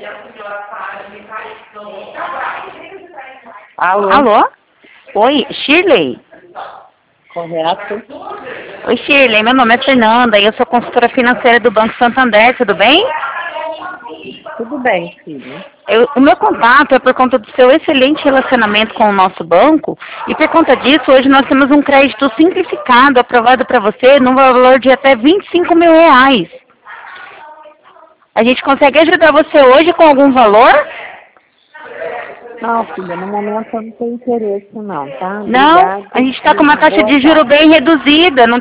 Alô? Alô? Oi, Shirley? Correto? Oi, Shirley, meu nome é Fernanda e eu sou consultora financeira do Banco Santander, tudo bem? Tudo bem, filho. O meu contato é por conta do seu excelente relacionamento com o nosso banco e por conta disso, hoje nós temos um crédito simplificado aprovado para você no valor de até R$ 25 mil. A gente consegue ajudar você hoje com algum valor? Não, filha, no momento eu não tenho interesse não, tá? Não, Obrigada. a gente está com uma taxa Boa de juro tarde. bem reduzida, não